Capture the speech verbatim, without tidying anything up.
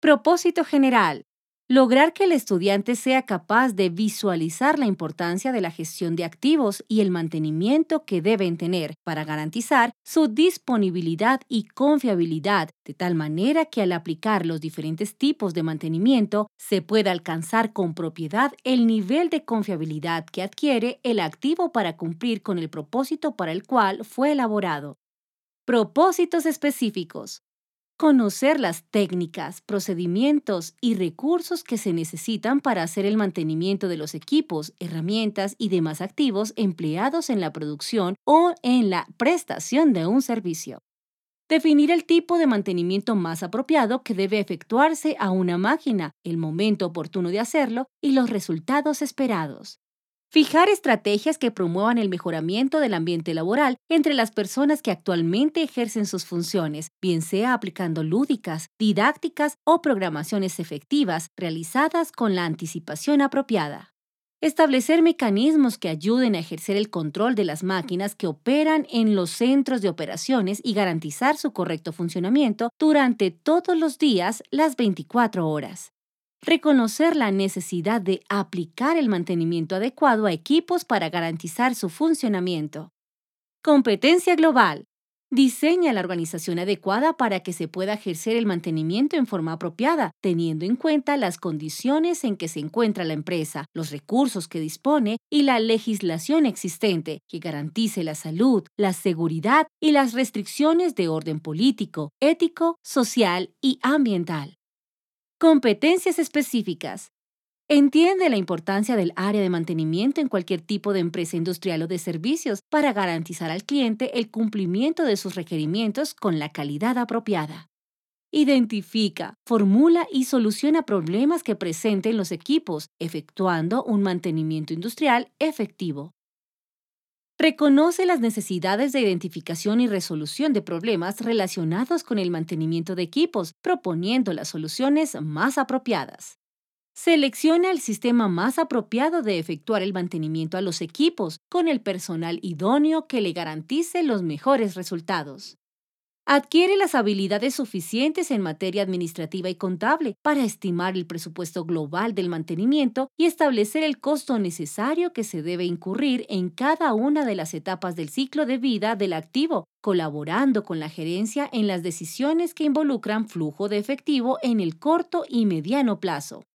Propósito general. Lograr que el estudiante sea capaz de visualizar la importancia de la gestión de activos y el mantenimiento que deben tener para garantizar su disponibilidad y confiabilidad, de tal manera que al aplicar los diferentes tipos de mantenimiento se pueda alcanzar con propiedad el nivel de confiabilidad que adquiere el activo para cumplir con el propósito para el cual fue elaborado. Propósitos específicos. Conocer las técnicas, procedimientos y recursos que se necesitan para hacer el mantenimiento de los equipos, herramientas y demás activos empleados en la producción o en la prestación de un servicio. Definir el tipo de mantenimiento más apropiado que debe efectuarse a una máquina, el momento oportuno de hacerlo y los resultados esperados. Fijar estrategias que promuevan el mejoramiento del ambiente laboral entre las personas que actualmente ejercen sus funciones, bien sea aplicando lúdicas, didácticas o programaciones efectivas realizadas con la anticipación apropiada. Establecer mecanismos que ayuden a ejercer el control de las máquinas que operan en los centros de operaciones y garantizar su correcto funcionamiento durante todos los días, las veinticuatro horas. Reconocer la necesidad de aplicar el mantenimiento adecuado a equipos para garantizar su funcionamiento. Competencia global. Diseña la organización adecuada para que se pueda ejercer el mantenimiento en forma apropiada, teniendo en cuenta las condiciones en que se encuentra la empresa, los recursos que dispone y la legislación existente, que garantice la salud, la seguridad y las restricciones de orden político, ético, social y ambiental. Competencias específicas. Entiende la importancia del área de mantenimiento en cualquier tipo de empresa industrial o de servicios para garantizar al cliente el cumplimiento de sus requerimientos con la calidad apropiada. Identifica, formula y soluciona problemas que presenten los equipos, efectuando un mantenimiento industrial efectivo. Reconoce las necesidades de identificación y resolución de problemas relacionados con el mantenimiento de equipos, proponiendo las soluciones más apropiadas. Selecciona el sistema más apropiado de efectuar el mantenimiento a los equipos, con el personal idóneo que le garantice los mejores resultados. Adquiere las habilidades suficientes en materia administrativa y contable para estimar el presupuesto global del mantenimiento y establecer el costo necesario que se debe incurrir en cada una de las etapas del ciclo de vida del activo, colaborando con la gerencia en las decisiones que involucran flujo de efectivo en el corto y mediano plazo.